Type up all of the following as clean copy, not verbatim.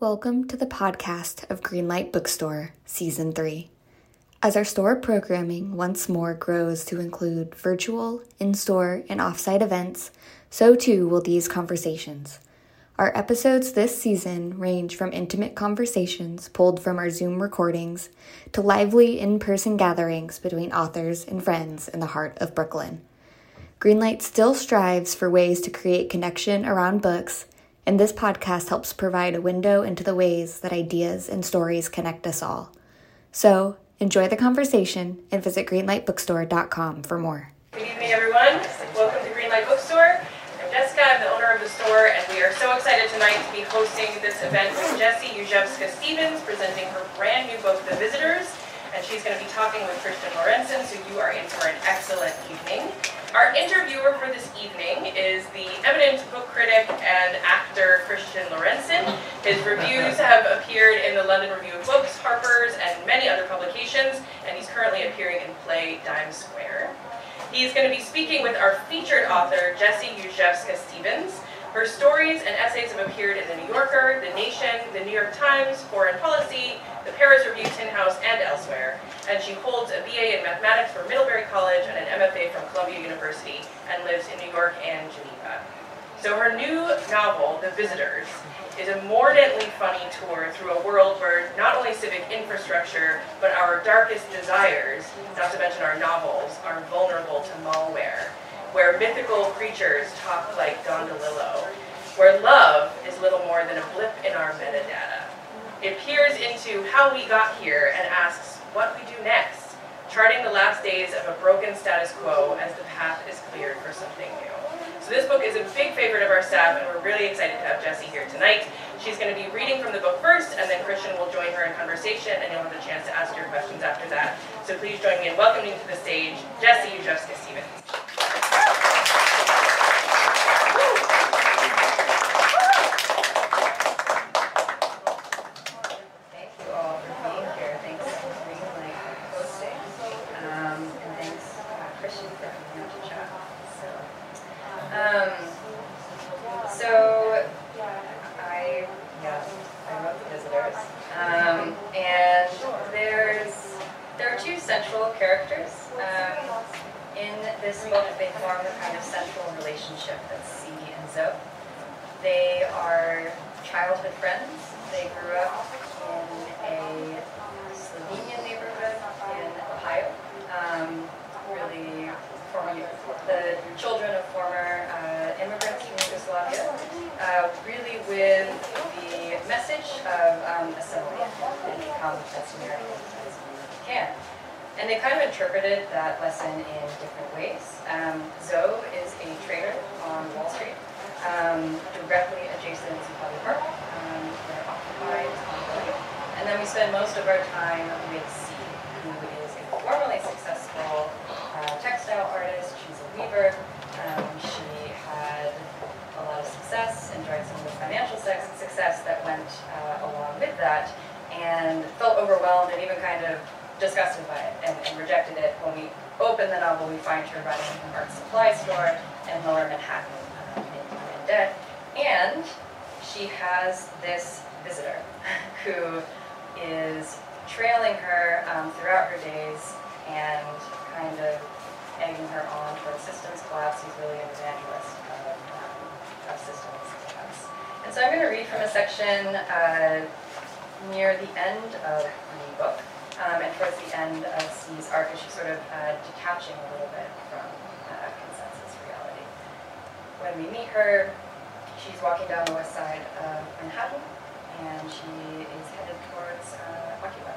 Welcome to the podcast of Greenlight Bookstore, Season 3. As our store programming once more grows to include virtual, in-store, and off-site events, so too will these conversations. Our episodes this season range from intimate conversations pulled from our Zoom recordings to lively in-person gatherings between authors and friends in the heart of Brooklyn. Greenlight still strives for ways to create connection around books, and this podcast helps provide a window into the ways that ideas and stories connect us all. So, enjoy the conversation and visit greenlightbookstore.com for more. Good evening, everyone. Welcome to Greenlight Bookstore. I'm Jessica, I'm the owner of the store, and we are so excited tonight to be hosting this event with Jessie Yujevska-Stevens, presenting her brand new book, The Visitors, and she's going to be talking with Christian Lorentzen, so you are in for an excellent evening. Our interviewer for this evening is the eminent book critic and actor Christian Lorentzen. His reviews have appeared in the London Review of Books, Harper's, and many other publications, and he's currently appearing in Play Dime Square. He's going to be speaking with our featured author, Jessie Yujevska-Stevens. Her stories and essays have appeared in The New Yorker, The Nation, The New York Times, Foreign Policy, the Paris Review, Tin House, and elsewhere. And she holds a BA in Mathematics from Middlebury College and an MFA from Columbia University, and lives in New York and Geneva. So her new novel, The Visitors, is a mordantly funny tour through a world where not only civic infrastructure, but our darkest desires, not to mention our novels, are vulnerable to malware, where mythical creatures talk like Don DeLillo, where love is little more than a blip in our metadata. It peers into how we got here and asks what we do next, charting the last days of a broken status quo as the path is cleared for something new. So this book is a big favorite of our staff, and we're really excited to have Jessie here tonight. She's going to be reading from the book first, and then Christian will join her in conversation, and you'll have a chance to ask your questions after that. So please join me in welcoming to the stage Jessie Yujevska-Stevens. I wrote The Visitors, and there are two central characters in this book. They form a kind of central relationship, that's C and Zoe. They are childhood friends. They grew up in a Slovenian neighborhood in Ohio, the children of former immigrants from Yugoslavia, really with the message of assimilate and become as American as you can. And they kind of interpreted that lesson in different ways. Zoe is a trader on Wall Street, directly adjacent to Holly Park. They're occupied ongoing. And then we spend most of our time with C, who is a formerly successful textile artist. She's a weaver. She had a lot of success, enjoyed some of the financial success that went along with that, and felt overwhelmed and even kind of disgusted by it and rejected it. When we open the novel, we find her running an art supply store in Lower Manhattan in debt, and she has this visitor who is trailing her throughout her days and kind of egging her on toward systems collapse. He's really an evangelist of systems collapse. And so I'm going to read from a section near the end of the book, and towards the end of C's arc, as she's sort of detaching a little bit from consensus reality. When we meet her, she's walking down the west side of Manhattan, and she is headed towards Occupy.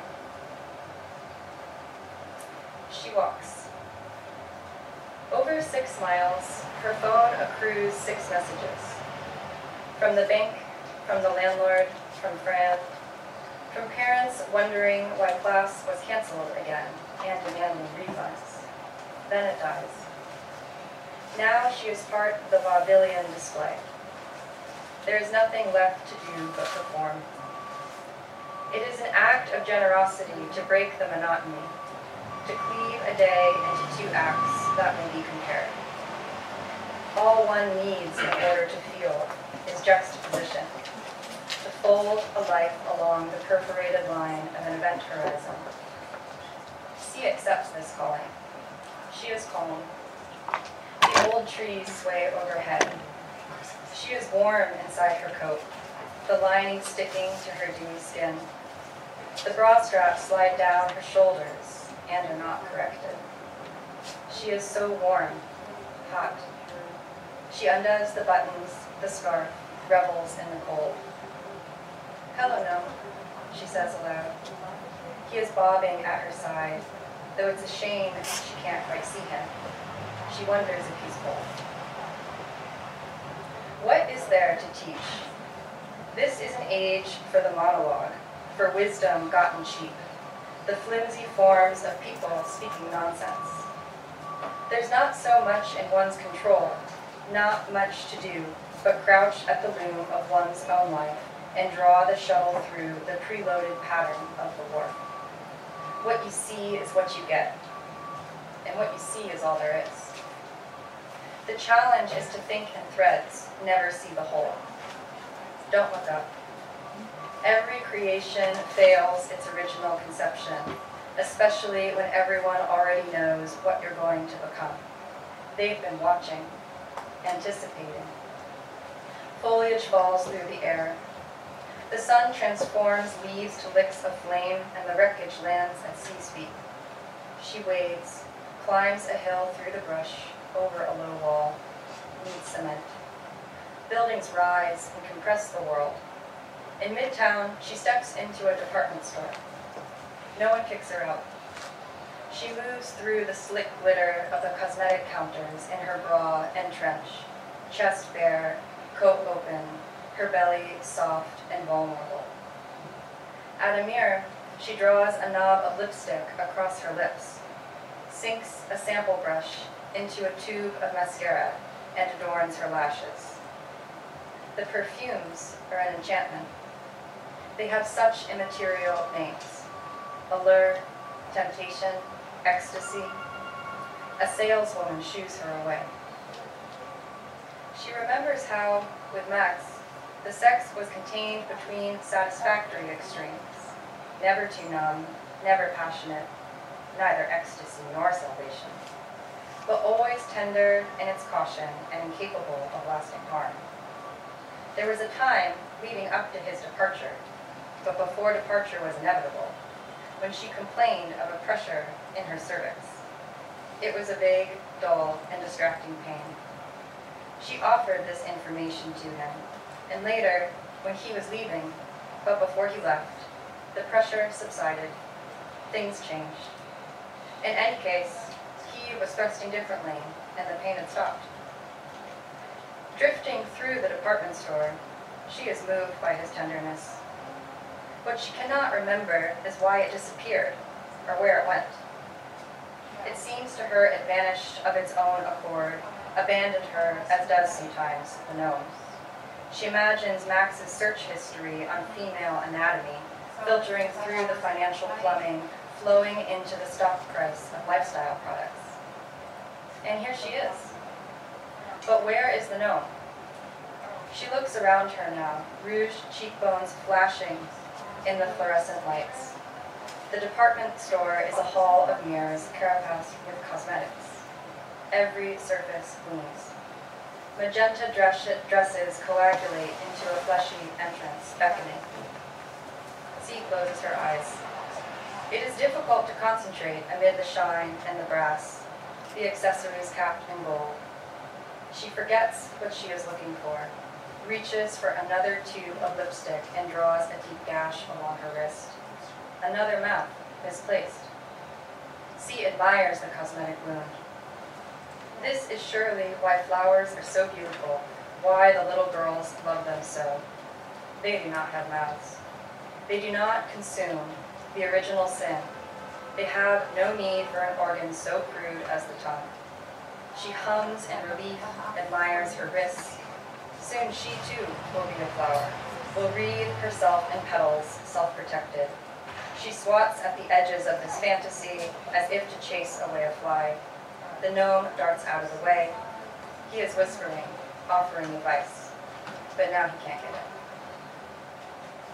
She walks. Over 6 miles, her phone accrues 6 messages. From the bank, from the landlord, from Fran, from parents wondering why class was canceled again and demanding refunds. Then it dies. Now she is part of the vaudevillian display. There is nothing left to do but perform. It is an act of generosity to break the monotony, to cleave a day into 2 acts that may be compared. All one needs in order to feel is juxtaposition, fold a life along the perforated line of an event horizon. C accepts this calling. She is calm. The old trees sway overhead. She is warm inside her coat, the lining sticking to her dewy skin. The bra straps slide down her shoulders and are not corrected. She is so warm, hot. She undoes the buttons, the scarf, revels in the cold. "Hello, Gnome," she says aloud. He is bobbing at her side, though it's a shame she can't quite see him. She wonders if he's cold. What is there to teach? This is an age for the monologue, for wisdom gotten cheap, the flimsy forms of people speaking nonsense. There's not so much in one's control, not much to do, but crouch at the loom of one's own life and draw the shuttle through the preloaded pattern of the warp. What you see is what you get, and what you see is all there is. The challenge is to think in threads, never see the whole. Don't look up. Every creation fails its original conception, especially when everyone already knows what you're going to become. They've been watching, anticipating. Foliage falls through the air. The sun transforms leaves to licks of flame, and the wreckage lands at sea speed. She wades, climbs a hill through the brush, over a low wall, meets cement. Buildings rise and compress the world. In Midtown, she steps into a department store. No one kicks her out. She moves through the slick glitter of the cosmetic counters in her bra and trench, chest bare, coat open, her belly soft and vulnerable. At a mirror, she draws a knob of lipstick across her lips, sinks a sample brush into a tube of mascara, and adorns her lashes. The perfumes are an enchantment. They have such immaterial names: allure, temptation, ecstasy. A saleswoman shoos her away. She remembers how, with Max, the sex was contained between satisfactory extremes, never too numb, never passionate, neither ecstasy nor salvation, but always tender in its caution and incapable of lasting harm. There was a time leading up to his departure, but before departure was inevitable, when she complained of a pressure in her cervix. It was a vague, dull, and distracting pain. She offered this information to him, and later, when he was leaving, but before he left, the pressure subsided. Things changed. In any case, he was thrusting differently, and the pain had stopped. Drifting through the department store, she is moved by his tenderness. What she cannot remember is why it disappeared, or where it went. It seems to her it vanished of its own accord, abandoned her, as does sometimes the gnomes. She imagines Max's search history on female anatomy, filtering through the financial plumbing, flowing into the stock price of lifestyle products. And here she is. But where is the gnome? She looks around her now, rouged cheekbones flashing in the fluorescent lights. The department store is a hall of mirrors carapaced with cosmetics. Every surface gleams. Magenta dresses coagulate into a fleshy entrance, beckoning. C closes her eyes. It is difficult to concentrate amid the shine and the brass, the accessories capped in gold. She forgets what she is looking for, reaches for another tube of lipstick and draws a deep gash along her wrist. Another mouth, misplaced. C admires the cosmetic wound. This is surely why flowers are so beautiful, why the little girls love them so. They do not have mouths. They do not consume the original sin. They have no need for an organ so crude as the tongue. She hums in relief, admires her wrists. Soon she too will be a flower, will wreathe herself in petals, self-protected. She swats at the edges of this fantasy as if to chase away a fly. The gnome darts out of the way. He is whispering, offering advice, but now he can't get it.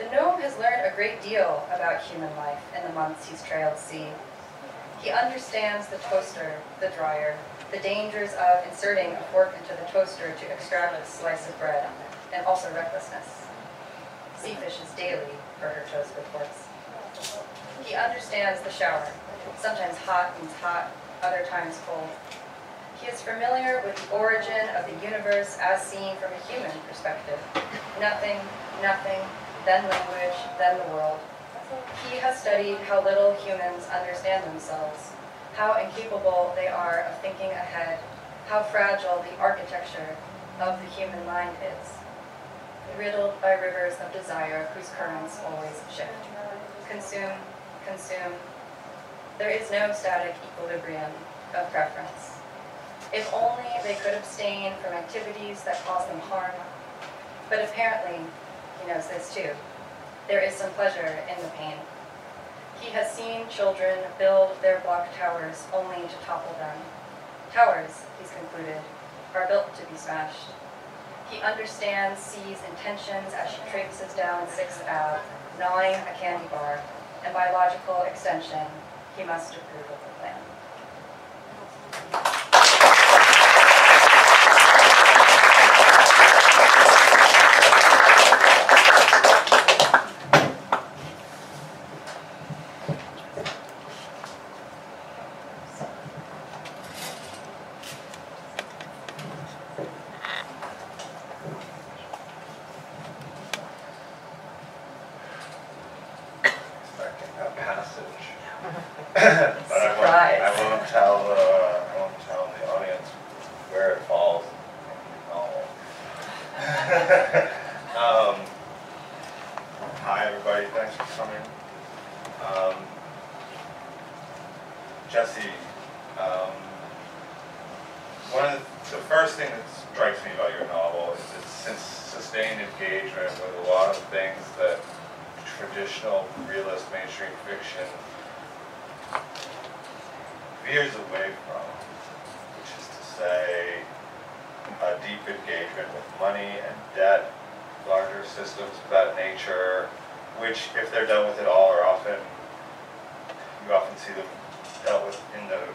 The gnome has learned a great deal about human life in the months he's trailed sea. He understands the toaster, the dryer, the dangers of inserting a fork into the toaster to extract a slice of bread, and also recklessness. Sea fishes daily, Berger chose reports. He understands the shower. Sometimes hot means hot, other times cold. He is familiar with the origin of the universe as seen from a human perspective. Nothing, nothing, then language, then the world. He has studied how little humans understand themselves, how incapable they are of thinking ahead, how fragile the architecture of the human mind is, riddled by rivers of desire whose currents always shift. Consume, consume. There is no static equilibrium of preference. If only they could abstain from activities that cause them harm. But apparently, he knows this too. There is some pleasure in the pain. He has seen children build their block towers only to topple them. Towers, he's concluded, are built to be smashed. He understands C's intentions as she traipses down 6th Ave, gnawing a candy bar, and by logical extension, he must approve of the plan. I won't tell the audience where it falls in the novel. Hi everybody, thanks for coming. Jesse, one of the first thing that strikes me about your novel is its sustained engagement with a lot of things that traditional realist mainstream fiction veers away from, which is to say a deep engagement with money and debt, larger systems of that nature, which, if they're dealt with at all, are often, you often see them dealt with in the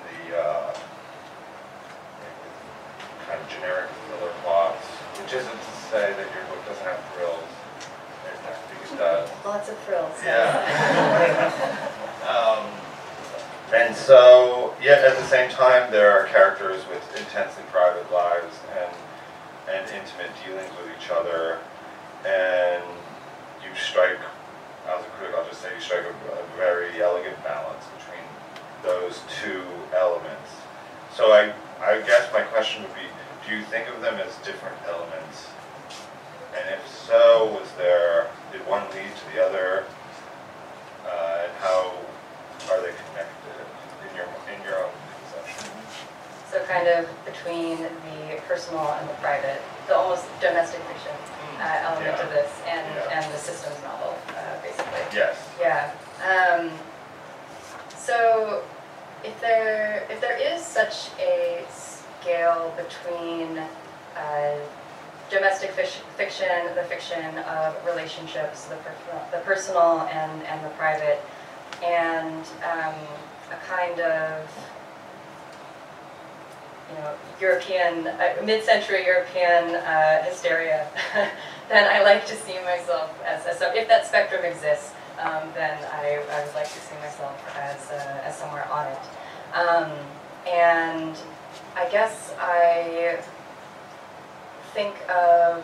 kind of generic thriller plots, which isn't to say that your book doesn't have thrills. It does. Lots of thrills. Yeah. And so, yet at the same time, there are characters with intensely private lives and intimate dealings with each other, and you strike, as a critic, I'll just say, you strike a very elegant balance between those two elements. So I guess my question would be, do you think of them as different elements? And if so, did one lead to the other? And how are they connected in your own conception? So kind of between the personal and the private, the almost domestic fiction element of this, and the systems novel, basically. Yes. Yeah. So if there is such a scale between domestic fiction, the fiction of relationships, the personal and the private, and a kind of, European, mid-century European hysteria, then I like to see myself as so if that spectrum exists, then I would like to see myself as somewhere on it. And I guess I think of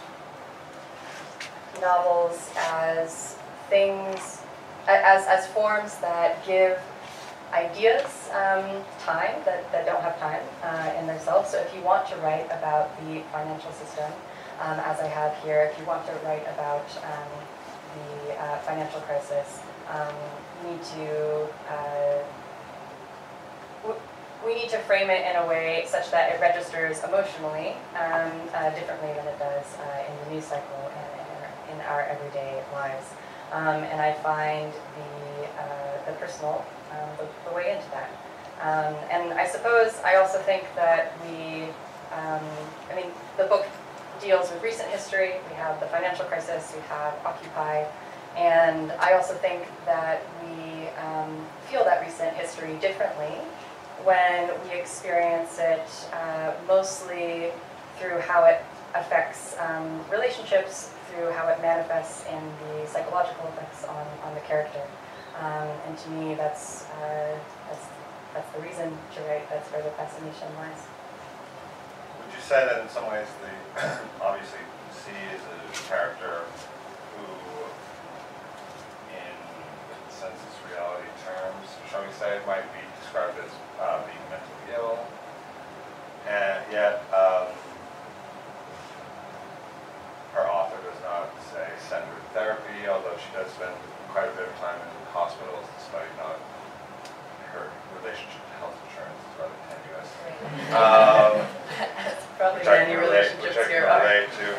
novels as things, as forms that give ideas time, that don't have time in themselves. So if you want to write about the financial system, as I have here, if you want to write about the financial crisis, we need to frame it in a way such that it registers emotionally differently than it does in the news cycle and in our everyday lives. And I find the personal the way into that. And I suppose I also think that the book deals with recent history. We have the financial crisis, we have Occupy, and I also think that we feel that recent history differently when we experience it mostly through how it affects relationships, through how it manifests in the psychological effects on the character. And to me, that's the reason to write. That's where the fascination lies. Would you say that in some ways, obviously, C is a character who, in census reality terms, shall we say, might be described as being mentally ill, and yet her author does not say send her to therapy, although she does spend quite a bit of time in hospitals, despite not her relationship to health insurance is rather tenuous. That's probably Which I many can relate to.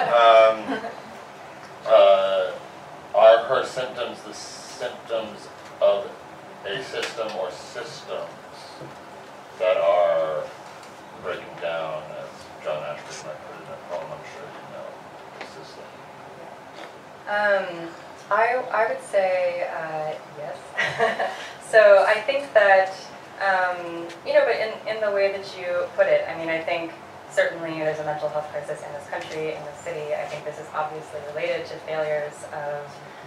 Are her symptoms the symptoms of a system or systems that are breaking down, as John Ashford might put it in a poem, I'm sure you know, the system? I would say yes. So I think that, but in the way that you put it, I mean, I think certainly there's a mental health crisis in this country, in this city. I think this is obviously related to failures of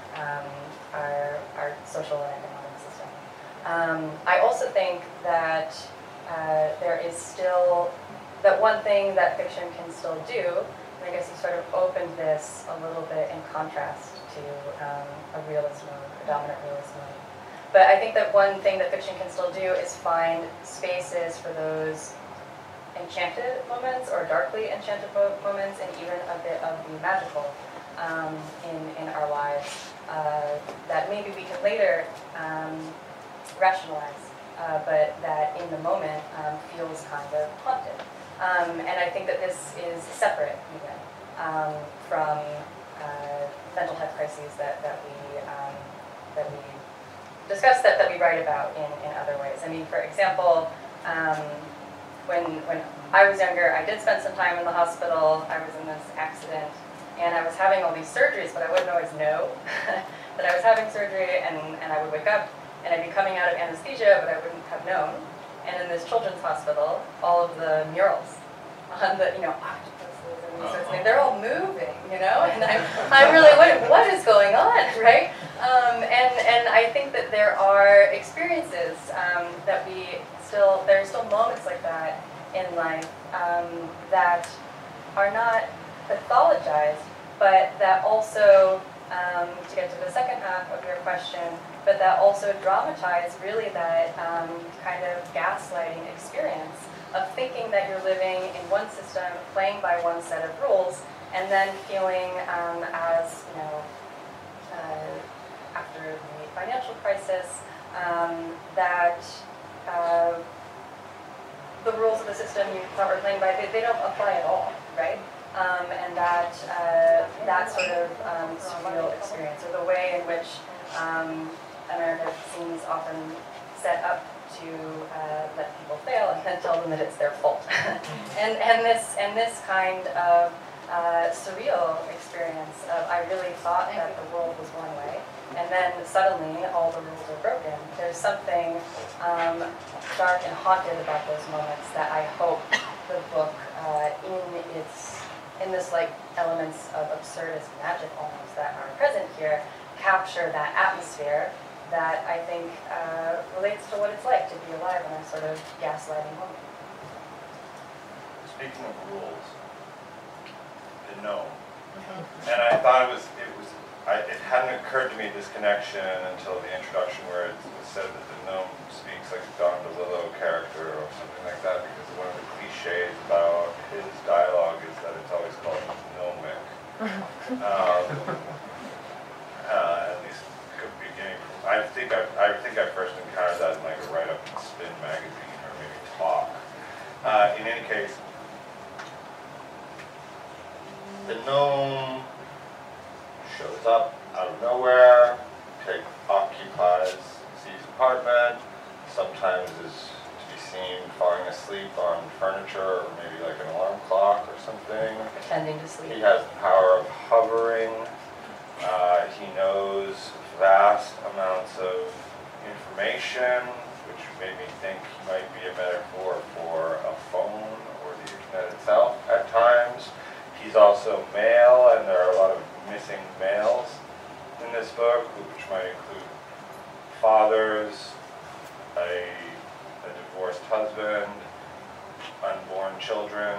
our social and economic system. I also think that there is still, that one thing that fiction can still do, and I guess you sort of opened this a little bit in contrast to a realist mode, a dominant realist mode. But I think that one thing that fiction can still do is find spaces for those enchanted moments or darkly enchanted moments, and even a bit of the magical in our lives that maybe we can later rationalize, but that in the moment feels kind of haunted. And I think that this is separate even from mental health crises that we discuss, that we write about in other ways. I mean, for example, when I was younger, I did spend some time in the hospital. I was in this accident, and I was having all these surgeries, but I wouldn't always know that I was having surgery, and I would wake up, and I'd be coming out of anesthesia, but I wouldn't have known. And in this children's hospital, all of the murals on the, octopuses and these sorts of things, they're all moving, and I'm really wondering, what is going on, right? And I think that there are experiences that there are still moments like that in life that are not pathologized, but that also, to get to the second half of your question, but that also dramatize really that kind of gaslighting experience of thinking that you're living in one system, playing by one set of rules, and then feeling after the financial crisis, that the rules of the system you thought were playing by, they don't apply at all, right? And that sort of surreal experience, or the way in which America seems often set up to let people fail and then tell them that it's their fault. and this kind of surreal experience of, I really thought that the world was one way, and then suddenly all the rules are broken. There's something dark and haunted about those moments that I hope the book, in this like elements of absurdist magic almost that are present here, capture that atmosphere that I think relates to what it's like to be alive in a sort of gaslighting moment. Speaking of rules, the gnome, and I thought it hadn't occurred to me, this connection, until the introduction, where it was said that the gnome speaks like a Don DeLillo character or something like that, because one of the cliches about his dialogue is that it's always called gnomic. At least beginning. I think I first encountered that in like a write-up in Spin magazine, or maybe Talk. In any case, the gnome shows up out of nowhere, occupies C's apartment, sometimes is to be seen falling asleep on furniture or maybe like an alarm clock or something. Pretending to sleep. He has the power of hovering. He knows vast amounts of information, which made me think he might be a metaphor for a phone or the internet itself at times. He's also male, and there are a lot of missing males in this book, which might include fathers, a divorced husband, unborn children.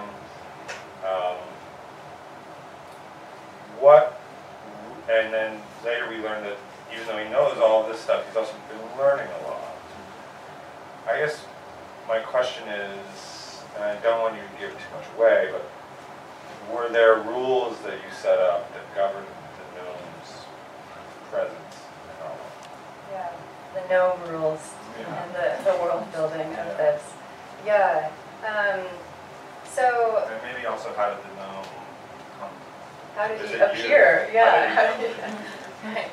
And then later we learn that even though he knows all of this stuff, he's also been learning a lot. I guess my question is, and I don't want you to give too much away, but were there rules that you set up that governed the gnome's presence and all? Yeah, the gnome rules and the world building of this. Yeah. So. And maybe also how did the gnome come? How did he appear? Yeah. Right.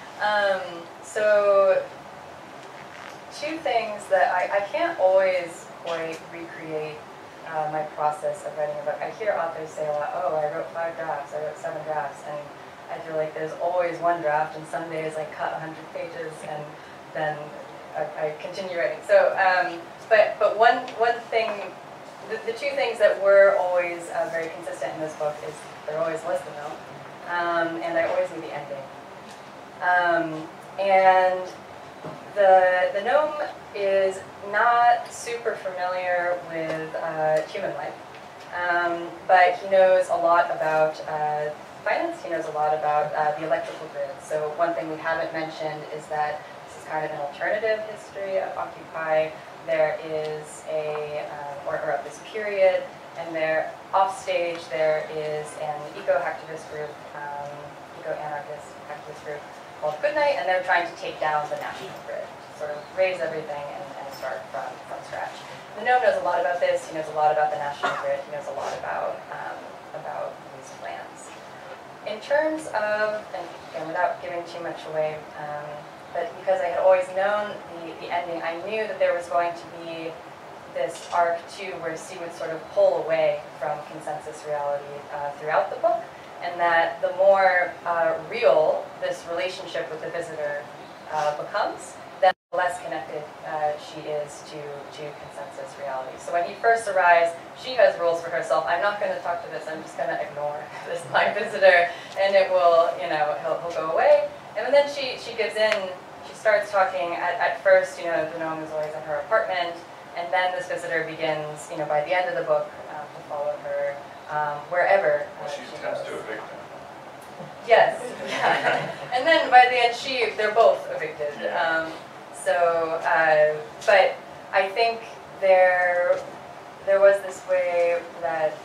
So two things that I can't always quite recreate my process of writing a book. I hear authors say a lot, oh, I wrote 5 drafts, I wrote 7 drafts, and I feel like there's always one draft, and some days I cut 100 pages, and then I continue writing. So, but one thing, the two things that were always very consistent in this book is there always was the gnome, and I always knew the ending. And the gnome is not super familiar with human life, but he knows a lot about finance. He knows a lot about the electrical grid. So one thing we haven't mentioned is that this is kind of an alternative history of Occupy. There is or of this period, and there, off stage, there is an eco-hacktivist group, eco-anarchist activist group called Goodnight, and they're trying to take down the national grid, sort of raise everything and start from scratch. The gnome knows a lot about this. He knows a lot about the national grid. He knows a lot about these plans. In terms of, and again, without giving too much away, but because I had always known the ending, I knew that there was going to be this arc too, where C would sort of pull away from consensus reality throughout the book, and that the more real this relationship with the visitor becomes, then the less connected she is to consensus reality. So when he first arrives, she has rules for herself. I'm not going to talk to this. I'm just going to ignore this my visitor, and it will, he'll go away. And then she gives in. She starts talking. At first, the gnome is always in her apartment. And then this visitor begins, by the end of the book, to follow her wherever she tends to evict him. Yes. And then by the end, they're both evicted. But I think there was this way that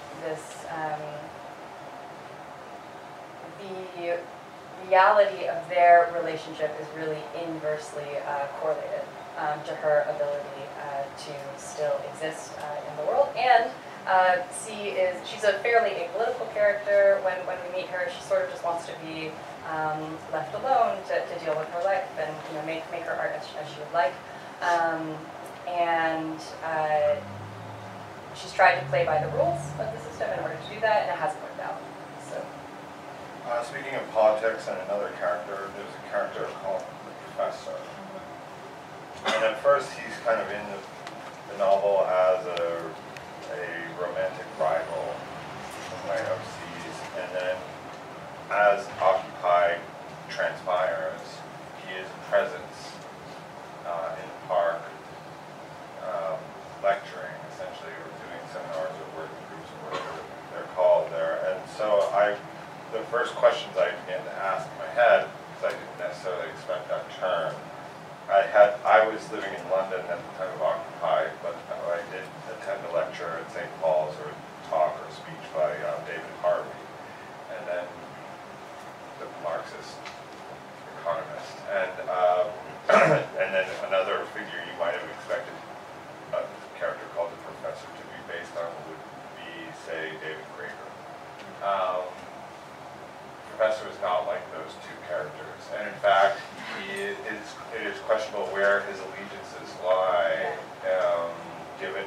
the reality of their relationship is really inversely correlated to her ability to still exist in the world. And she's a fairly apolitical character. When we meet her, she sort of just wants to be left alone to deal with her life and make her art as she would like. And she's tried to play by the rules of the system in order to do that, and it hasn't worked out. So. Speaking of politics and another character, there's a character called the Professor. And at first he's kind of in the novel as a romantic rival right of seas, and then as Occupy transpires, he is a presence in the park, lecturing essentially, or doing seminars or working groups or whatever they're called there. And so the first questions I began to ask in my head, because I didn't necessarily expect that turn. I was living in London at the time of Occupy, but I did attend a lecture at St. Paul's or talk or speech by David Harvey, and then the Marxist economist, and and then another figure you might have expected a character called the Professor to be based on would be, say, David Graeber. Professor is not like those two characters, and in fact, it is questionable where his allegiances lie, given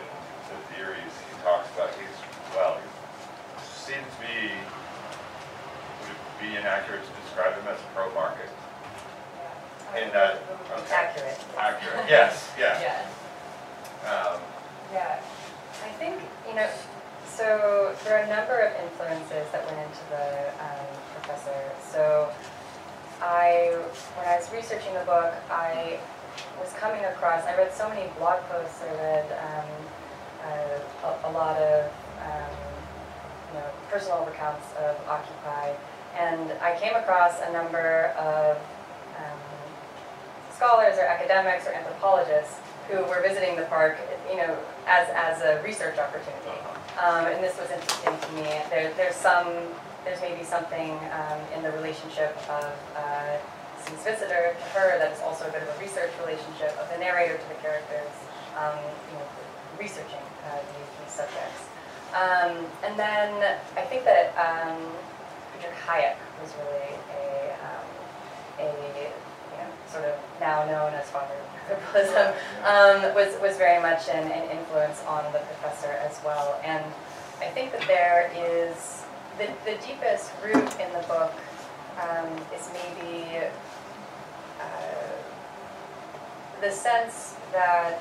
market. In that, okay. Accurate. Accurate, yes, yeah. Yeah, I think, so there are a number of influences that went into the professor. So when I was researching the book, I was coming across, I read so many blog posts, I read a lot of personal accounts of Occupy, and I came across a number of scholars or academics or anthropologists who were visiting the park, as a research opportunity. And this was interesting to me. There's maybe something in the relationship of C's visitor to her that is also a bit of a research relationship of the narrator to the characters, researching these subjects. And then I think that Friedrich Hayek was really a sort of now known as father of liberalism, was very much an influence on the professor as well. And I think that there is the deepest root in the book is maybe the sense that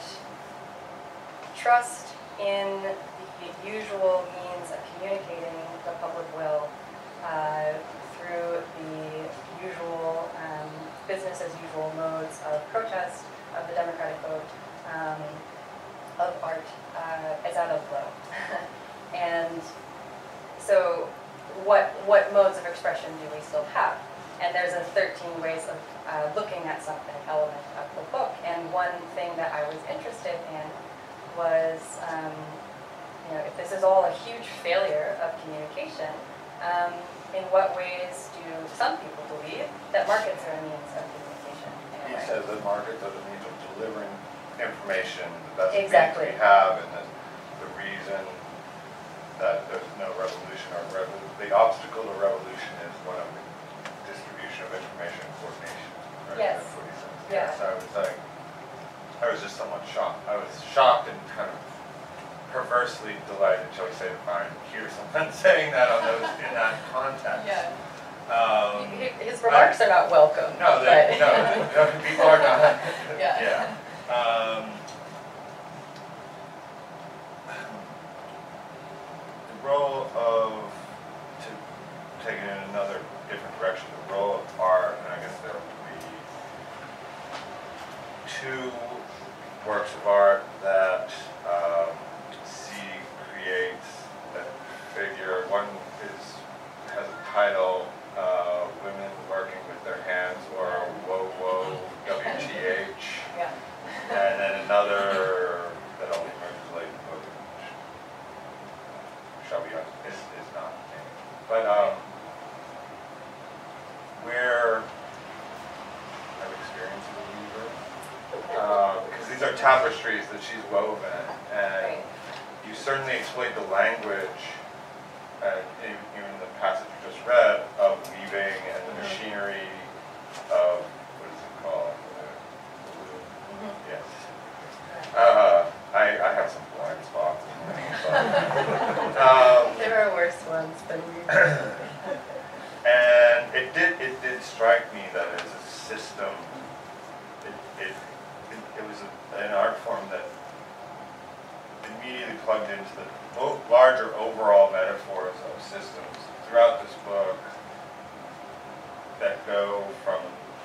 trust in the usual means of communicating the public will through the usual business as usual modes of protest, of the democratic vote, of art, is out of flow. And so what modes of expression do we still have? And there's a 13 ways of looking at something element of the book. And one thing that I was interested in was, if this is all a huge failure of communication, in what ways do some people believe that markets are a means of communication? He says that markets are the means of delivering information, the best exactly. means we have, and that the reason that there's no revolution or the obstacle to revolution is one of the distribution of information and coordination. Right? Yes. That's what he says. Yeah. So I was just somewhat shocked. I was shocked and kind of perversely delighted, shall we say, to hear someone saying that in that context. Yeah. His remarks are not welcome. No, people are not. Yeah. The role of, to take it in another different direction, the role of art, and I guess there would be two works of art that C creates that figure. One has a title, Women Working with Their Hands, or Whoa Whoa WTH. Yeah. And then another that only emerges late in the book, which shall be is not named. But where I've experienced the weaver, because these are tapestries that she's woven, and you certainly exploit the language, even in the passage you just read, of weaving and the machinery of, what is it called? Yes. I have some blind spots. There are worse ones than weaving. And it did strike me that as a system, it was an art form that immediately plugged into the larger overall metaphors of systems throughout this book that go from,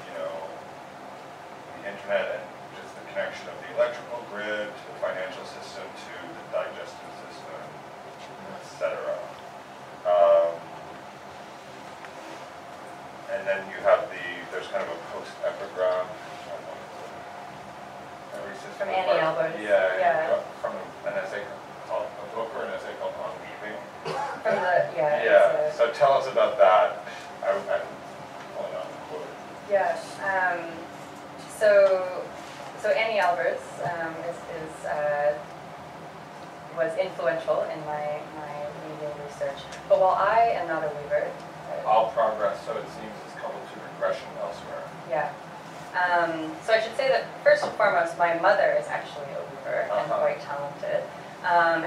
the internet and just the connection of the electrical grid to the financial system to the digestive system, etc. And then you have there's kind of a post-epigram. From Annie Albers. Yeah. From an essay called, a book or an essay called On Weaving. From the, Yeah. So tell us about that. I'm pulling out the quote. Yeah. So Annie Albers was influential in my weaving research. But while I am not a weaver, All progress, so it seems, is coupled to regression elsewhere. yeah. So I should say that first and foremost, my mother is actually a weaver and quite talented,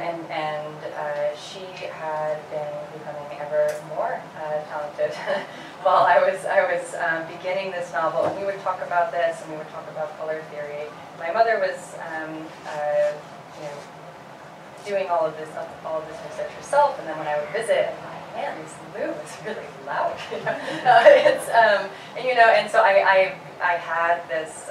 and she had been becoming ever more talented while I was beginning this novel, and we would talk about this, and we would talk about color theory. My mother was, you know, doing all of this research herself, and then when I would visit, I'm like, man, this loo is really loud. And you know, and so I had this,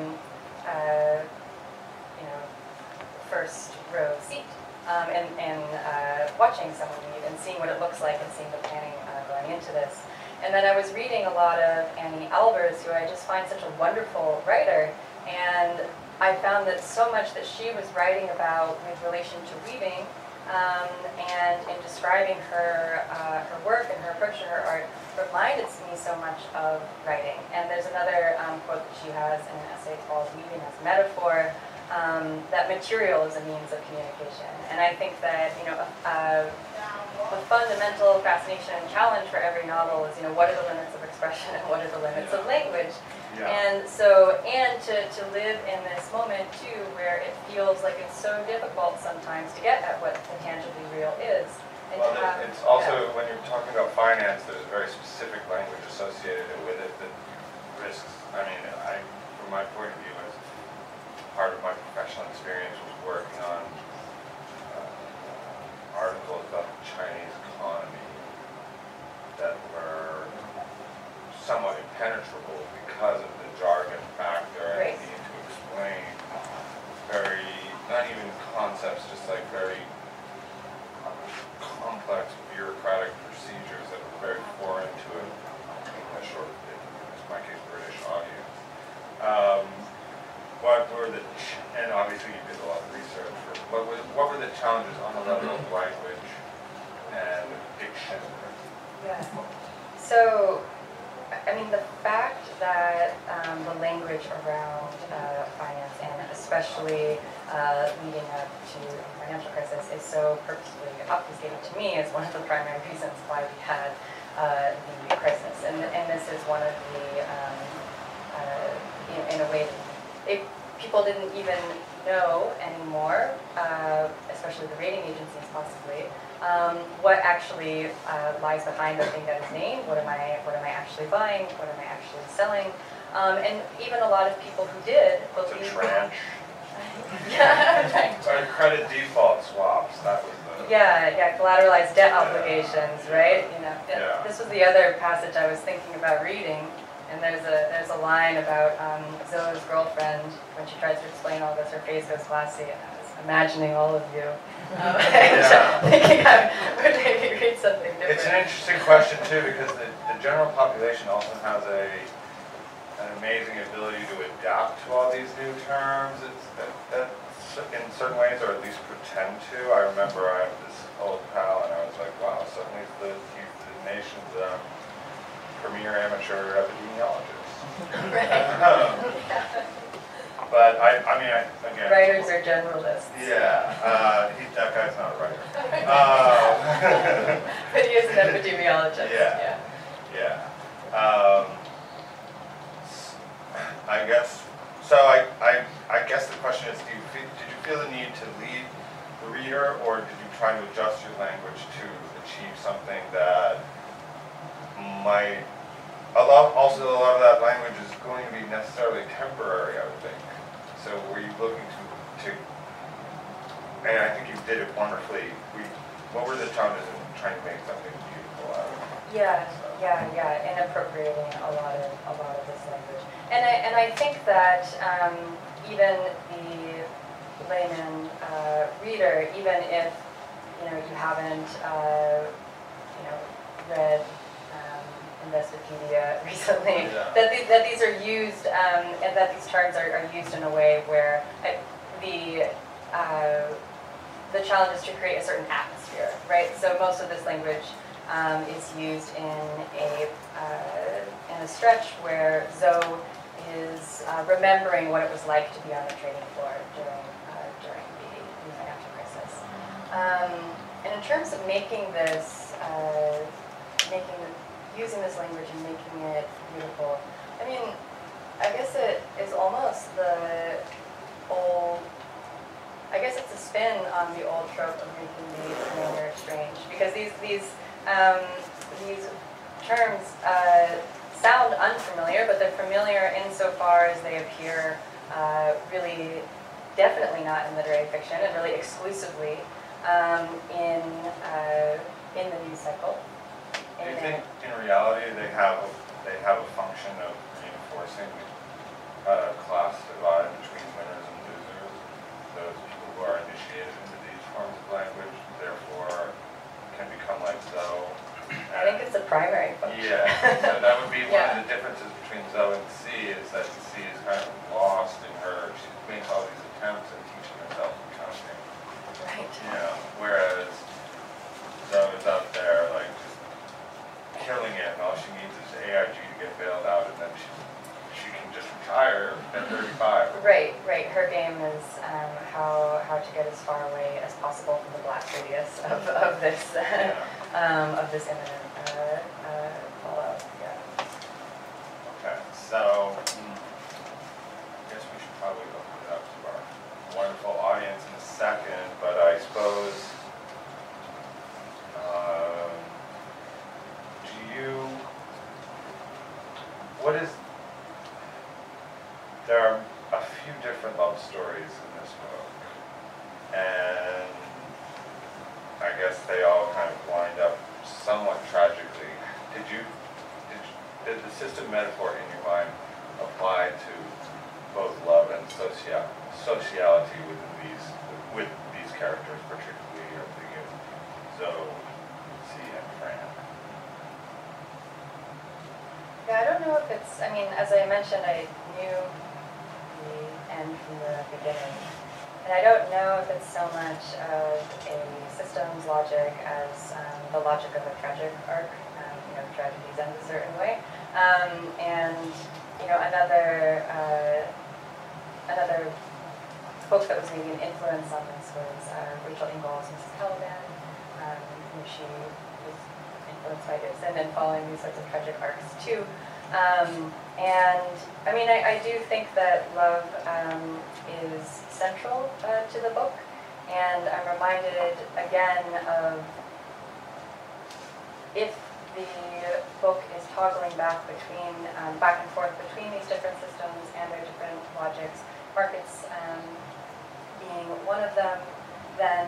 you know, first row seat, and watching someone read and seeing what it looks like and seeing the planning going into this. And then I was reading a lot of Annie Albers, who I just find such a wonderful writer, and I found that so much that she was writing about with relation to weaving, and in describing her her work and her approach to her art, reminded me so much of writing. And there's another quote that she has in an essay called "Weaving as Metaphor," that material is a means of communication. And I think that, you know, a fundamental fascination and challenge for every novel is, you know, what are the limits of expression and what are the limits of language? Yeah. And so, and to live in this moment too, where it feels like it's so difficult sometimes to get at what the tangibly real is. And Well, to have, it's also, when you're talking about finance, there's a very specific language associated with it that risks, I mean, from my point of view, as part of my professional experience was working on articles about the Chinese economy that were somewhat impenetrable because of the jargon factor. Right. I need to explain very, not even concepts, just like very complex bureaucratic procedures that were very foreign to an English or, in my case, British audience. What were the, and obviously you did a lot of research, what were the challenges on the level of language and diction? Yeah. So, I mean, the fact that the language around finance, and especially leading up to the financial crisis, is so purposefully obfuscated to me is one of the primary reasons why we had the crisis. And this is one of the, in a way, people didn't even know anymore, especially the rating agencies possibly, what actually lies behind the thing that is named. What am I actually buying? What am I actually selling? And even a lot of people who did What's believe. a tranche? Yeah, right. Or credit default swaps, that was the... Yeah, collateralized debt obligations, right? You know, Yeah. this was the other passage I was thinking about reading. And there's a line about Zoe's girlfriend, when she tries to explain all this, her face goes glassy, and I was imagining all of you. Thinking I would maybe read something different. It's an interesting question too, because the general population also has an amazing ability to adapt to all these new terms. That in certain ways, or at least pretend to. I remember I have this old pal, and I was like, wow, suddenly he's the nation's premier amateur epidemiologist. But again. Writers are generalists. Yeah, that guy's not a writer. But he is an epidemiologist. Yeah. Yeah. I guess. So I guess the question is: did you feel the need to lead the reader, or did you try to adjust your language to achieve something that might? A lot of that language is going to be necessarily temporary, I would think. So were you looking to and I think you did it wonderfully. What were the challenges in trying to make something beautiful out of it? Yeah, and appropriating a lot of this language. And I think that even the layman reader, even if you haven't read Investopedia recently, Yeah. that these are used and that these terms are used in a way where the challenge is to create a certain atmosphere, right? So most of this language is used in a stretch where Zoe is remembering what it was like to be on the trading floor during the financial crisis. And in terms of making this, using this language and making it beautiful, I mean, I guess it is almost it's a spin on the old trope of making the familiar strange, because these terms sound unfamiliar, but they're familiar insofar as they appear really definitely not in literary fiction and really exclusively in the news cycle. Do you think in reality they have a function of reinforcing class divide between winners and losers? Those people who are initiated into these forms of language, therefore, can become like Zoe. I think it's a primary function. Yeah, so that would be one of the differences between Zoe and C, is that C is kind of lost in her, she's making all these attempts at teaching herself accounting. Right. You know, whereas Zoe is out there, like, just killing it, and all she needs is AIG to get bailed out, and then she can just retire at 35. Right. Her game is how to get as far away as possible from the blast radius of this of this imminent fallout. Yeah. Okay, so I guess we should probably open it up to our wonderful audience in a second, but I suppose there are a few different love stories in this book, and I guess they all kind of wind up somewhat tragically. Did the system metaphor in your mind apply to both love and sociality with these characters, particularly I'm thinking of Zoe, C, and Fran? Yeah, I don't know if it's, I mean, as I mentioned, I knew the end from the beginning. And I don't know if it's so much of a systems logic as the logic of a tragic arc. Tragedies end a certain way. And, another book that was maybe an influence on this was Rachel Ingall's Mrs. Caliban, who she was influenced by Ibsen and following these sorts of tragic arcs too. And I mean, I do think that love is central to the book, and I'm reminded again of if the book is toggling back and forth between these different systems and their different logics, markets being one of them, then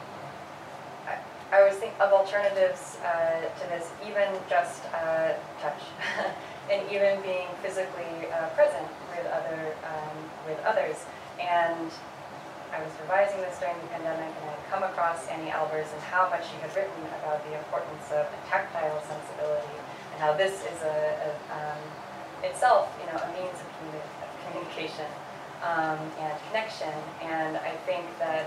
I always think of alternatives to this, even just touch, and even being physically present with others. And I was revising this during the pandemic, and I had come across Annie Albers and how much she had written about the importance of a tactile sensibility, and how this is itself, a means of communication and connection. And I think that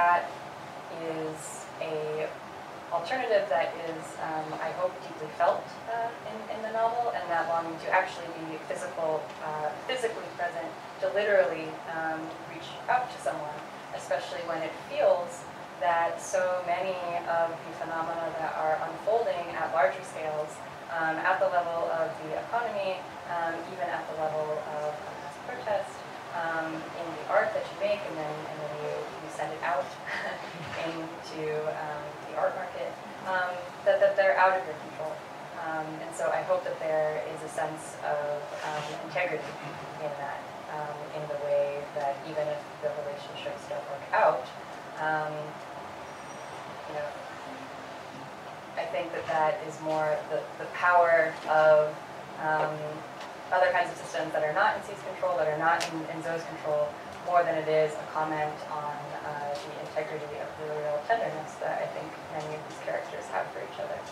is a alternative that is, I hope, deeply felt in the novel, and that longing to actually be physically present, to literally reach out to someone, especially when it feels that so many of the phenomena that are unfolding at larger scales, at the level of the economy, even at the level of mass protest, in the art that you make, and then you send it out into the art market, that they're out of your control. And so I hope that there is a sense of integrity in that, in the way that even if the relationships don't work out, I think that is more the power of other kinds of systems that are not in C's control, that are not in Zoe's control, more than it is a comment on the integrity of the real tenderness that I think many of these characters have for each other.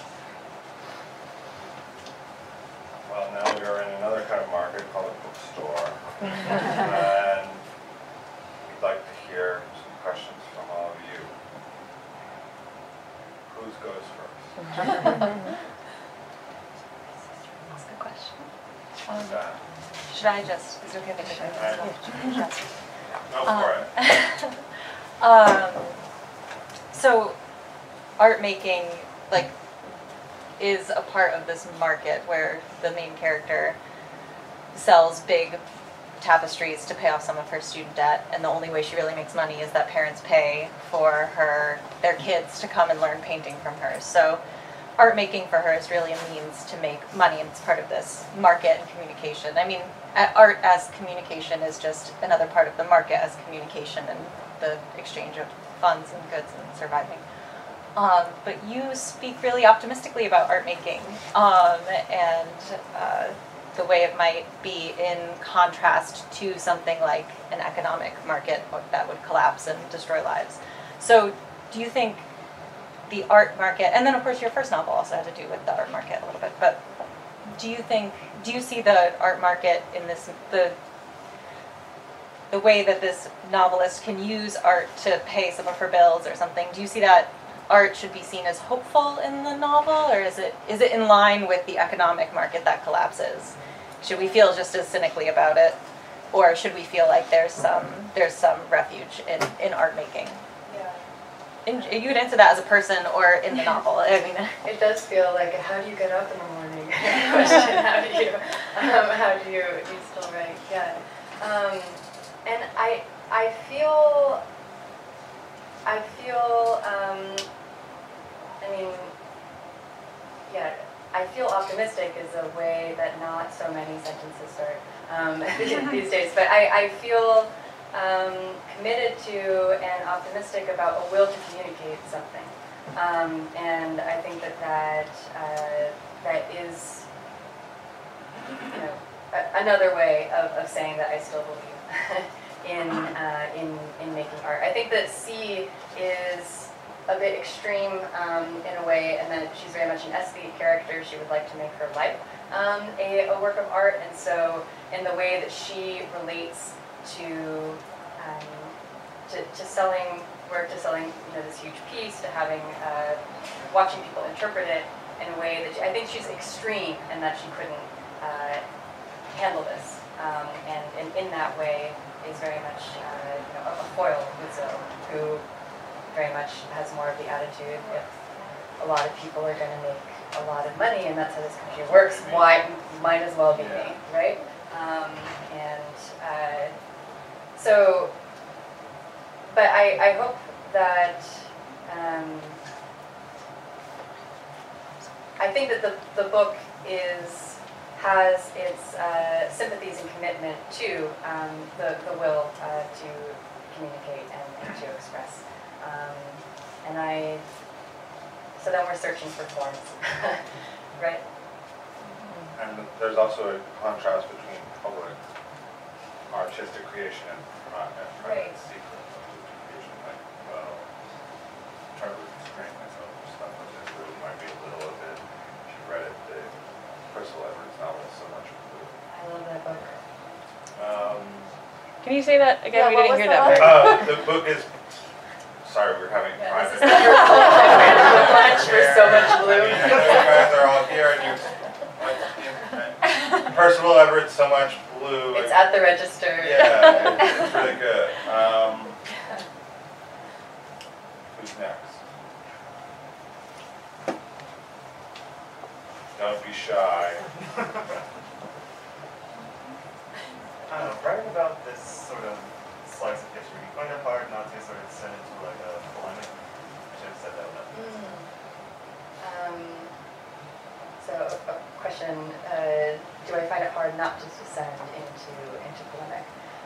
Well, now we are in another kind of market called a bookstore. And we'd like to hear some questions from all of you. Whose goes first? That's a good question. Should I just, is it okay if I take it? Go for it. So, art making, is a part of this market where the main character sells big tapestries to pay off some of her student debt, and the only way she really makes money is that parents pay for their kids to come and learn painting from her. So art making for her is really a means to make money, and it's part of this market and communication. I mean, art as communication is just another part of the market as communication and the exchange of funds and goods and surviving. But you speak really optimistically about art making, and the way it might be in contrast to something like an economic market that would collapse and destroy lives. So do you think the art market, and then of course your first novel also had to do with the art market a little bit, but do you see the art market in this, the way that this novelist can use art to pay some of her bills or something, do you see that art should be seen as hopeful in the novel, or is it in line with the economic market that collapses? Should we feel just as cynically about it, or should we feel like there's some refuge in art making? Yeah. You would answer that as a person or in the novel. I mean, It does feel like, how do you get up in the morning? Question. How do you still write? Yeah. And I feel. I mean, yeah. I feel optimistic is a way that not so many sentences start these days. But I feel committed to and optimistic about a will to communicate something. And I think that is, another way of saying that I still believe in making art. I think that C is a bit extreme in a way, and that she's very much an aesthete character. She would like to make her life a work of art, and so in the way that she relates to selling work, to selling this huge piece, to having watching people interpret it in a way that I think she's extreme, and that she couldn't handle this, and in that way is very much a foil Guzzo, who very much has more of the attitude, if a lot of people are going to make a lot of money and that's how this country works, why might as well be me, right? So, but I hope that, I think that the book has its sympathies and commitment to the will to communicate and to express. So then we're searching for forms, right? And there's also a contrast between public artistic creation and private secret artistic creation. Like, well, I'm trying to restrain myself from stuff like this, but it might be a little of it. If you read it, the Percival Everett's novel so much. I love that book. Can you say that again? Yeah, We didn't hear that. The book is. Sorry, we're having private. Lunch for so much blue. I know you guys are all here, and you. Percival Everett, So Much Blue. It's at the register. Yeah, it's really good. Who's next? Don't be shy. I don't know, writing about this sort of slice of history, you find it hard not to sort of send into like a polemic? I should have said that without. So a question, do I find it hard not to descend into polemic?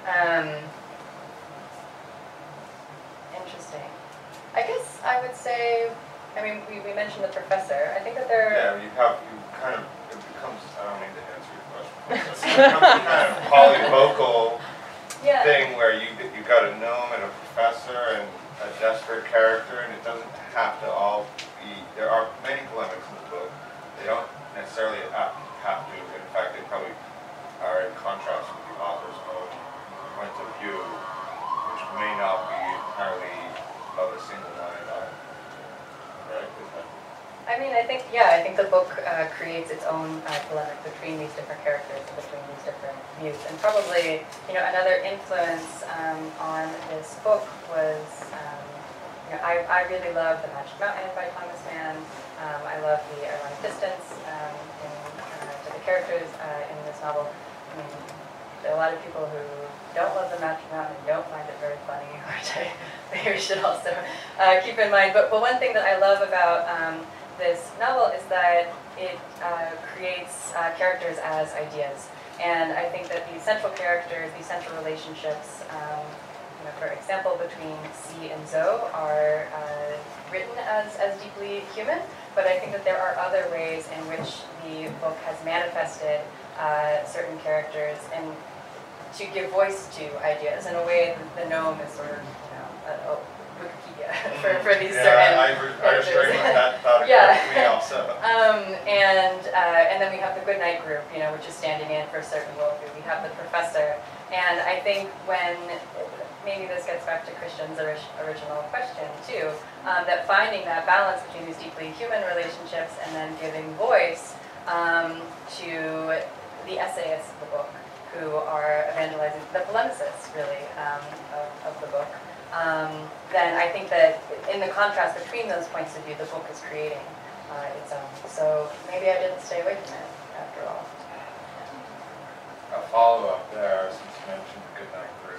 Interesting. I guess I would say, I mean, we mentioned the professor. I think that there. Yeah, you kind of, it becomes, I don't mean to answer your question, but it becomes kind of polyvocal thing where you got a gnome and a professor and a desperate character, and it doesn't have to all be, there are many polemics in the book. They don't necessarily have to, in fact they probably are in contrast with the author's own point of view, which may not be entirely of a single line either. Right? I mean, I think the book creates its own polemic between these different characters and between these different views. And probably, another influence on this book was, I really love The Magic Mountain by Thomas Mann. I love the ironic distance to the characters in this novel. I mean, there are a lot of people who don't love The Magic Mountain and don't find it very funny, which I think we should also keep in mind. But one thing that I love about this novel is that it creates characters as ideas. And I think that these central characters, these central relationships, for example, between C and Zoe are written as deeply human, but I think that there are other ways in which the book has manifested certain characters and to give voice to ideas in a way that the gnome is sort of, a Wikipedia for these certain I restrain with that thought me also. And then we have the Goodnight group, which is standing in for a certain worldview. We have the professor, and I think when maybe this gets back to Christian's original question too, that finding that balance between these deeply human relationships and then giving voice to the essayists of the book, who are evangelizing, the polemicists really of the book. Then I think that in the contrast between those points of view, the book is creating its own. So maybe I didn't stay away from it after all. A follow-up there, since you mentioned the Goodnight group.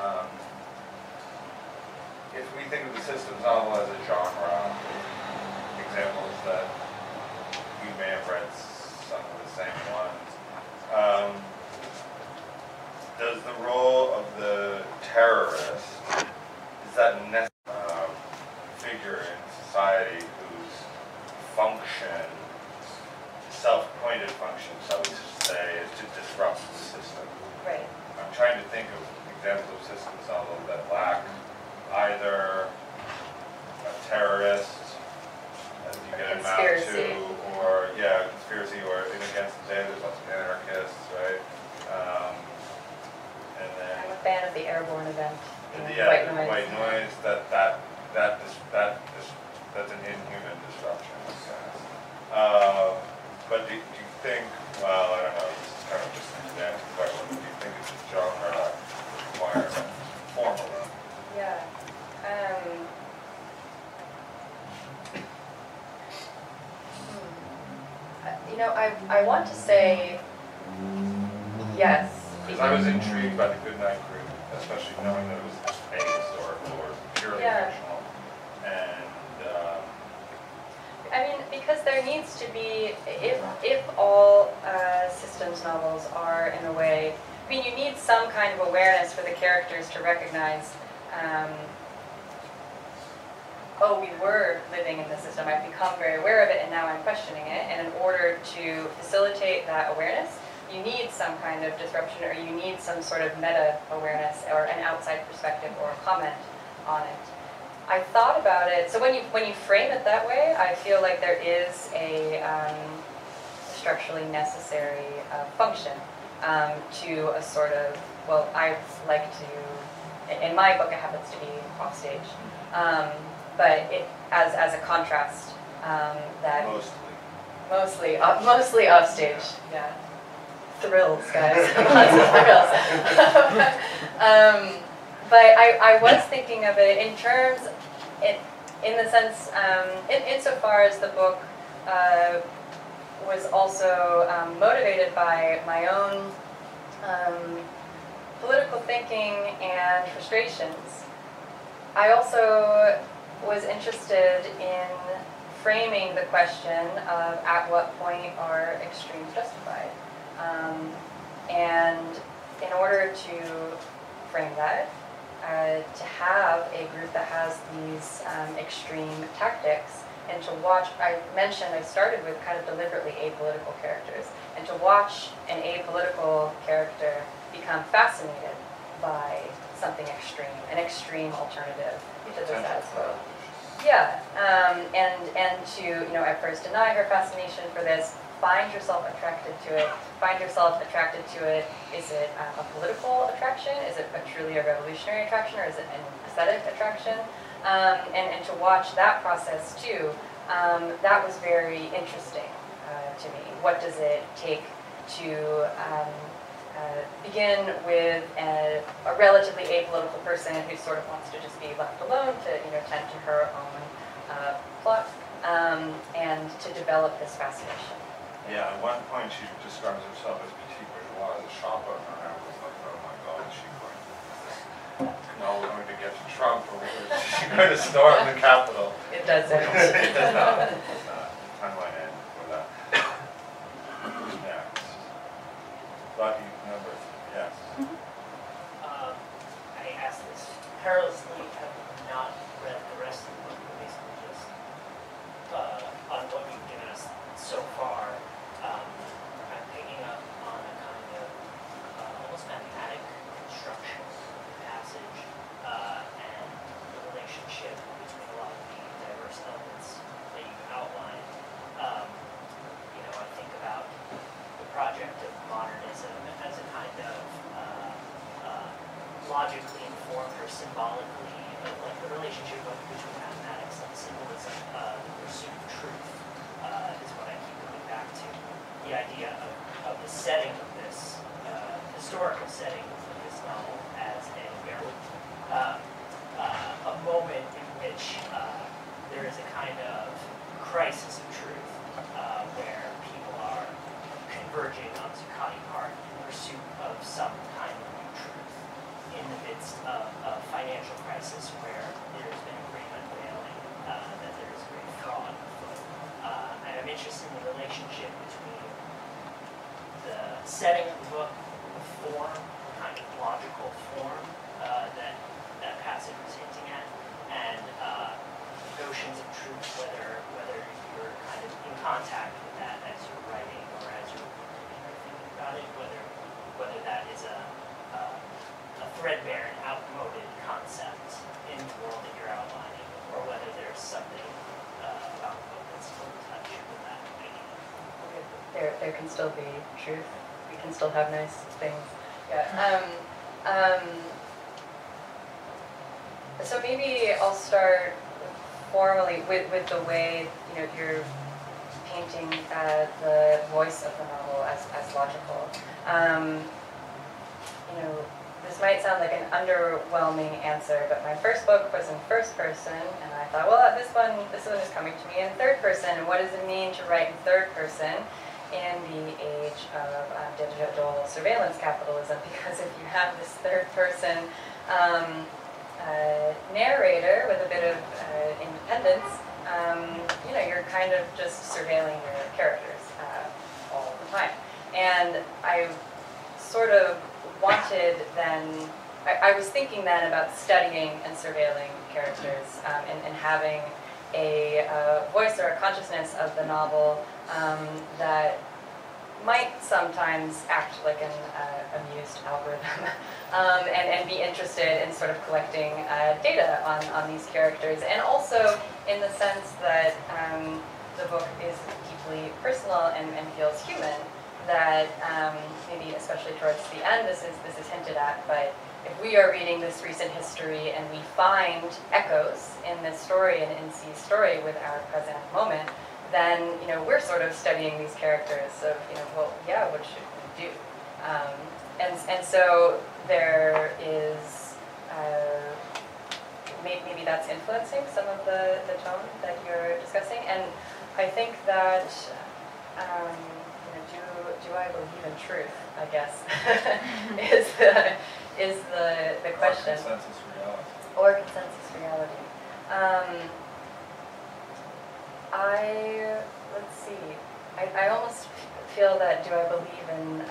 If we think of the systems novel as a genre, examples that you may have read some of the same ones, does the role of the terrorist, is that necessary figure in society whose function, self-appointed function, so to say, is to disrupt the system? Right. I'm trying to think of examples of systems novels that lack either a terrorist, as you get him out to, or conspiracy, or in Against the Day, there's lots of anarchists, right? And then I'm a fan of the Airborne event. White noise. That's an inhuman disruption. But do you think? Well, I don't know. This is kind of just an advanced question. Do you think it's a genre requirement formally? Yeah. I want to say yes. Because I was intrigued by the Goodnight group, especially knowing that it was ahistorical or purely fictional. And because there needs to be, if all systems novels are in a way, you need some kind of awareness for the characters to recognize, we were living in the system, I've become very aware of it, and now I'm questioning it, and in order to facilitate that awareness, you need some kind of disruption, or you need some sort of meta-awareness, or an outside perspective, or a comment on it. I thought about it, so when you frame it that way, I feel like there is a structurally necessary function to a sort of, I like to, in my book it happens to be offstage, but it as a contrast, that mostly offstage, yeah. Thrills, guys, lots of thrills. But I was thinking of it in terms, in the sense, insofar as the book was also motivated by my own political thinking and frustrations. I also was interested in framing the question of at what point are extremes justified. And in order to frame that, to have a group that has these extreme tactics, and to watch, I mentioned I started with kind of deliberately apolitical characters, and to watch an apolitical character become fascinated by something extreme, an extreme alternative to the status quo. Yeah, and to, at first deny her fascination for this, find yourself attracted to it, is it a political attraction, is it truly a revolutionary attraction, or is it an aesthetic attraction? And to watch that process too, that was very interesting to me. What does it take to begin with a relatively apolitical person who sort of wants to just be left alone to tend to her own plot, and to develop this fascination. Yeah, at one point she describes herself as petite bourgeois, as a shop owner, and I was like, oh my god, is she going to get to Trump, or is she going to storm the Capitol? It doesn't. It does not. It does not. logically informed or symbolically, like the relationship between mathematics and symbolism, the pursuit of truth is what I keep coming back to. The idea of the setting of this, historical setting of this novel as a moment in which there is a kind of crisis of truth where people are converging on Zuccotti Park in pursuit of some kind of new truth in the midst of a financial crisis where there's been a great unveiling that there is great fraud afoot. And I'm interested in the relationship between the setting of the book, the form, the kind of logical form that passage was hinting at, and notions of truth, whether you're kind of in contact with that as you're writing or as you're thinking about it, whether that is a threadbare and outmoded concept in the world that you're outlining, or whether there's something about the book that's still in touch with that idea. There can still be truth. We can still have nice things. Yeah. So maybe I'll start formally with the way you're painting the voice of the novel as logical. This might sound like an underwhelming answer, but my first book was in first person, and I thought, well, this one is coming to me in third person, and what does it mean to write in third person in the age of digital surveillance capitalism? Because if you have this third person narrator with a bit of independence, you're kind of just surveilling your characters all the time. And I sort of wanted then, I was thinking then about studying and surveilling characters and having a voice or a consciousness of the novel that might sometimes act like an amused algorithm and be interested in sort of collecting data on these characters, and also in the sense that the book is deeply personal and feels human, that maybe especially towards the end this is hinted at, but if we are reading this recent history and we find echoes in this story and in C's story with our present moment, then we're sort of studying these characters of well, yeah, what should we do? And so there is maybe that's influencing some of the tone that you're discussing, and I think that do I believe in truth, I guess, is the question. Or consensus reality. Let's see. I almost feel that, do I believe in,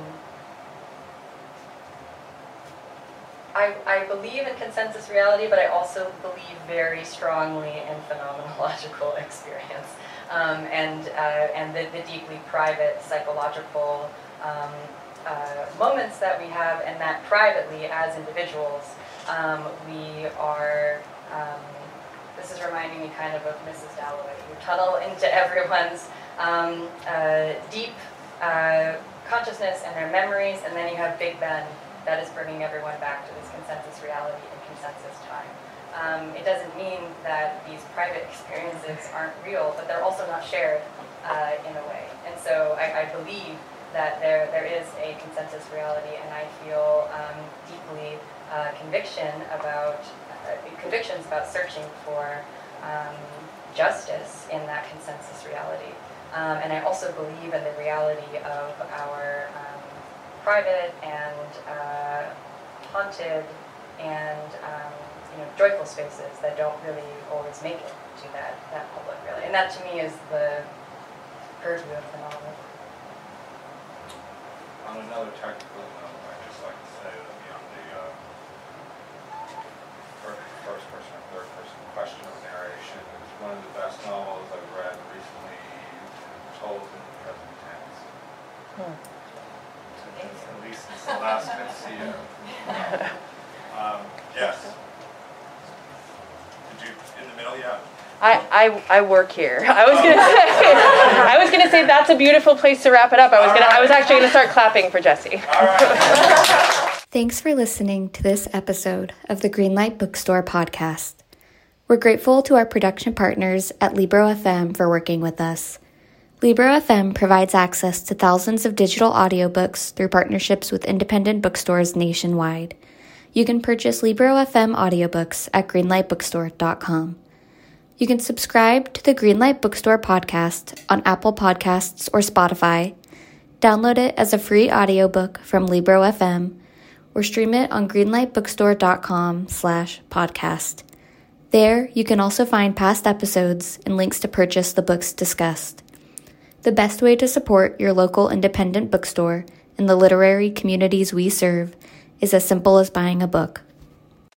I believe in consensus reality, but I also believe very strongly in phenomenological experience. And the deeply private psychological moments that we have, and that privately as individuals we are, this is reminding me kind of Mrs. Dalloway. You tunnel into everyone's deep consciousness and their memories, and then you have Big Ben that is bringing everyone back to this consensus reality and consensus time. It doesn't mean that these private experiences aren't real, but they're also not shared in a way. And so I believe that there is a consensus reality, and I feel deeply convictions about searching for justice in that consensus reality. And I also believe in the reality of our private and haunted and joyful spaces that don't really always make it to that public, really. And that to me is the purview of the novel. On another technical note, I'd just like to say that beyond the first person or third person question of narration, it's one of the best novels I've read recently told in the present tense. At least since the last Mencia. Yes. Did you, in the middle, yeah? I work here. I was gonna say that's a beautiful place to wrap it up. I was actually gonna start clapping for Jesse. All right. Thanks for listening to this episode of the Greenlight Bookstore podcast. We're grateful to our production partners at Libro FM for working with us. Libro FM provides access to thousands of digital audiobooks through partnerships with independent bookstores nationwide. You can purchase Libro FM audiobooks at greenlightbookstore.com. You can subscribe to the Greenlight Bookstore podcast on Apple Podcasts or Spotify, download it as a free audiobook from Libro FM, or stream it on greenlightbookstore.com/podcast. There, you can also find past episodes and links to purchase the books discussed. The best way to support your local independent bookstore and the literary communities we serve is as simple as buying a book.